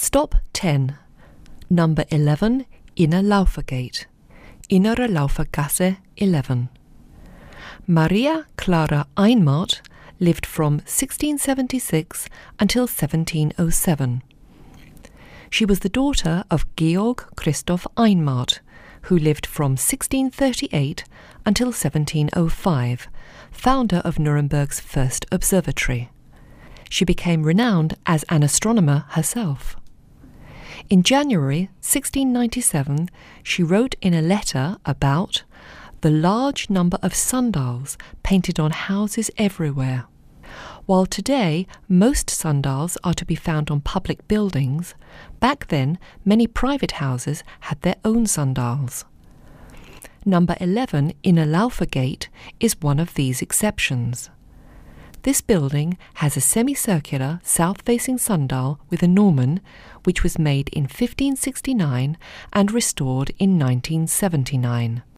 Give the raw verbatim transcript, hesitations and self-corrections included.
Stop ten. Number eleven, Inner Laufergate, Innere Laufergasse eleven. Maria Clara Einmart lived from sixteen seventy-six until seventeen oh seven. She was the daughter of Georg Christoph Einmart, who lived from sixteen thirty-eight until seventeen oh five, founder of Nuremberg's first observatory. She became renowned as an astronomer herself. In January sixteen ninety-seven, she wrote in a letter about the large number of sundials painted on houses everywhere. While today most sundials are to be found on public buildings, back then many private houses had their own sundials. Number eleven Inner Laufergate is one of these exceptions. This building has a semicircular south-facing sundial with a Norman, which was made in fifteen sixty-nine and restored in nineteen seventy-nine.